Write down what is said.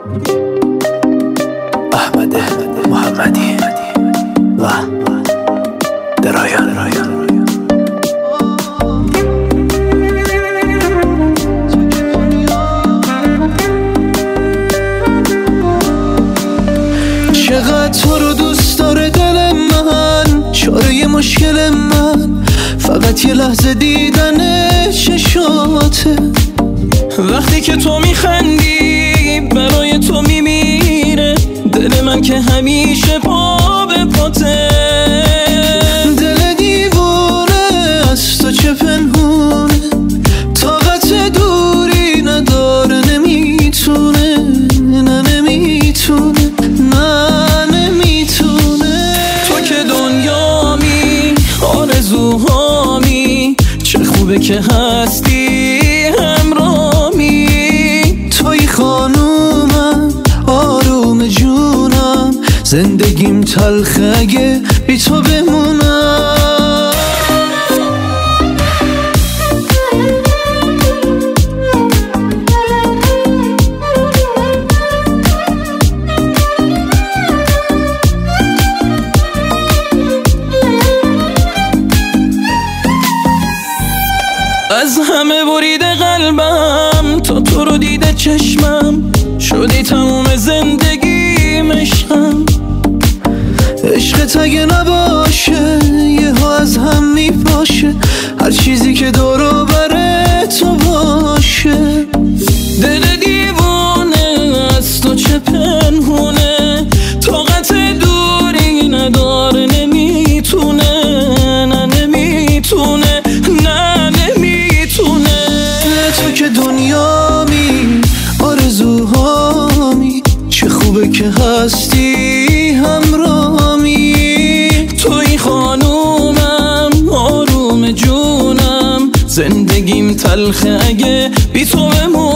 احمد محمدی و درایان. چقدر تو رو دوست داره دل من، چاره مشکل من فقط یه لحظه دیدن چشاته. وقتی که تو میخندی برای تو میمیره دل من که همیشه پا به پاته. دل دیوونه از تو چه پنهونه، طاقت دوری نداره، نمیتونه، نه نمیتونه، نه نمیتونه. تو که دنیامی، آرزوهامی، چه خوبه که هستی همرامی. توی خانومم، آروم جونم، زندگیم تلخه اگه بی تو بمونم. از همه بریده قلبم، تا تو رو دیده چشمم، شدی تموم زندگیم عشقم. عشقت اگه نباشه یه ها از هم میپاشه، هر چیزی که دور و بر تو باشه. دل دیوونه از تو چه پنهونه، طاقت دوری نداره، نمیتونه، نه نمیتونه، نه نمیتونه. تو که دنیامی، آرزوهامی، چه خوبه که هستی همرامی. توی خانومم، آروم جونم، زندگیم تلخه اگه بی تو بمونم.